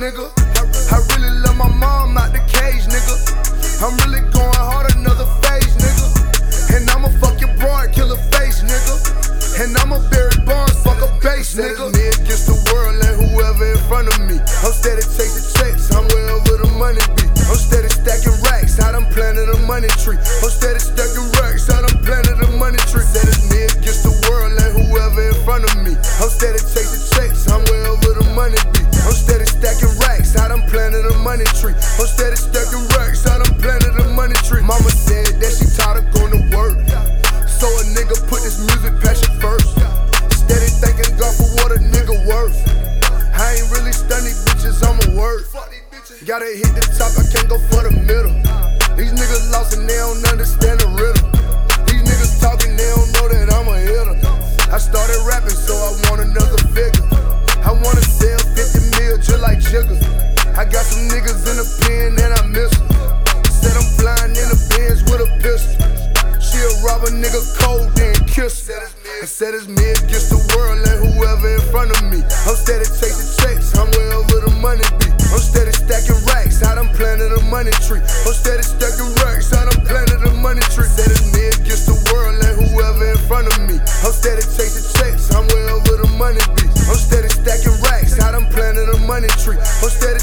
nigga. I really love my mom out the cage, nigga. I'm really going hard another phase, nigga. And I'ma fuck your broad, kill a face, nigga. And I'ma bury Barnes, fuck a base, nigga. Me against the world and whoever in front of me. I'm steady chasing checks, I'm wherever the money be. I'm steady stacking racks, I done planted a money tree. I'm steady stacking racks, I done planted a money tree. Said it's me against the world and whoever in front of me. I'm steady chasing checks, I'm wherever the money be. I'm steady stacking racks, I done planted a money tree. I'm steady stacking racks, I done planted a money tree. Mama said that she tired of going to work, so a nigga put this music passion first. Steady thanking God for what a nigga worth. I ain't really stunned these bitches, I'm a word. Gotta hit the top, I can't go for the middle. These niggas lost and they don't understand the riddle. These niggas talking, they don't know that I'm a hitter. I started rapping, so I want another figure. I wanna sell 50 mil just like Jigga. I got some niggas in the pen and I miss them. Said I'm flying in the Benz with a pistol. She'll rob a nigga cold, then kiss her. I said it's me against the world and whoever in front of me. I'm steady chasing checks, I'm wherever the money be. I'm steady stacking racks, I done planted a money tree. I'm steady stacking racks, I done planted a money tree. Said it's me against the world and whoever in front of me. I'm steady chasing checks, I'm wherever the money be. I'm steady stacking racks, I done planted a money tree. I'm steady